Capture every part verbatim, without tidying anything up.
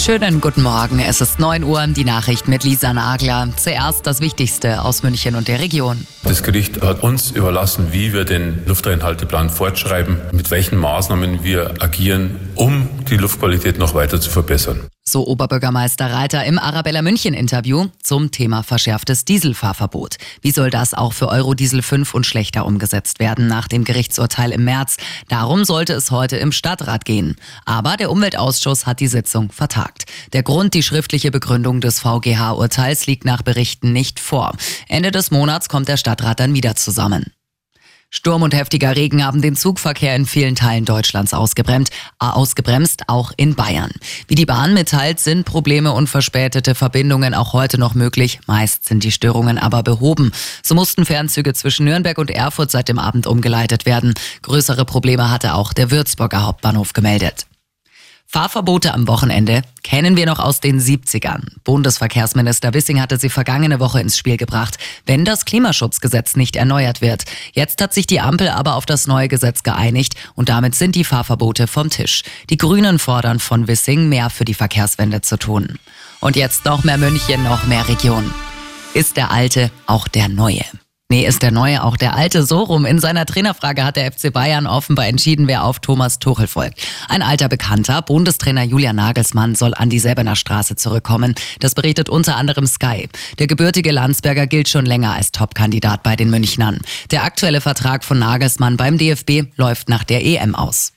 Schönen guten Morgen, es ist neun Uhr, die Nachricht mit Lisa Nagler. Zuerst das Wichtigste aus München und der Region. Das Gericht hat uns überlassen, wie wir den Luftreinhalteplan fortschreiben, mit welchen Maßnahmen wir agieren, um die Luftqualität noch weiter zu verbessern. So Oberbürgermeister Reiter im Arabella München Interview zum Thema verschärftes Dieselfahrverbot. Wie soll das auch für Eurodiesel fünf und schlechter umgesetzt werden nach dem Gerichtsurteil im März? Darum sollte es heute im Stadtrat gehen. Aber der Umweltausschuss hat die Sitzung vertagt. Der Grund, die schriftliche Begründung des V G H-Urteils, liegt nach Berichten nicht vor. Ende des Monats kommt der Stadtrat dann wieder zusammen. Sturm und heftiger Regen haben den Zugverkehr in vielen Teilen Deutschlands ausgebremst, äh, ausgebremst, auch in Bayern. Wie die Bahn mitteilt, sind Probleme und verspätete Verbindungen auch heute noch möglich. Meist sind die Störungen aber behoben. So mussten Fernzüge zwischen Nürnberg und Erfurt seit dem Abend umgeleitet werden. Größere Probleme hatte auch der Würzburger Hauptbahnhof gemeldet. Fahrverbote am Wochenende kennen wir noch aus den siebzigern. Bundesverkehrsminister Wissing hatte sie vergangene Woche ins Spiel gebracht, wenn das Klimaschutzgesetz nicht erneuert wird. Jetzt hat sich die Ampel aber auf das neue Gesetz geeinigt und damit sind die Fahrverbote vom Tisch. Die Grünen fordern von Wissing, mehr für die Verkehrswende zu tun. Und jetzt noch mehr München, noch mehr Region. Ist der Alte auch der Neue? Nee, ist der Neue auch der Alte? So rum. In seiner Trainerfrage hat der F C Bayern offenbar entschieden, wer auf Thomas Tuchel folgt. Ein alter Bekannter, Bundestrainer Julian Nagelsmann, soll an die Säbener Straße zurückkommen. Das berichtet unter anderem Sky. Der gebürtige Landsberger gilt schon länger als Topkandidat bei den Münchnern. Der aktuelle Vertrag von Nagelsmann beim D F B läuft nach der E M aus.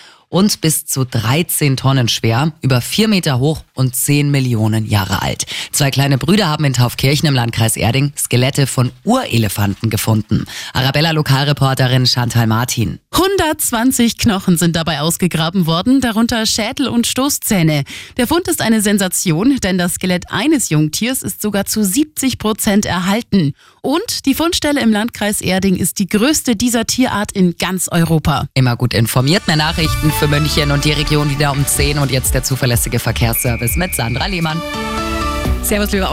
Und bis zu dreizehn Tonnen schwer, über vier Meter hoch und zehn Millionen Jahre alt. Zwei kleine Brüder haben in Taufkirchen im Landkreis Erding Skelette von Urelefanten gefunden. Arabella-Lokalreporterin Chantal Martin. hundertzwanzig Knochen sind dabei ausgegraben worden, darunter Schädel und Stoßzähne. Der Fund ist eine Sensation, denn das Skelett eines Jungtiers ist sogar zu siebzig Prozent erhalten. Und die Fundstelle im Landkreis Erding ist die größte dieser Tierart in ganz Europa. Immer gut informiert, mehr Nachrichten für München und die Region wieder um zehn und jetzt der zuverlässige Verkehrsservice mit Sandra Lehmann. Servus, lieber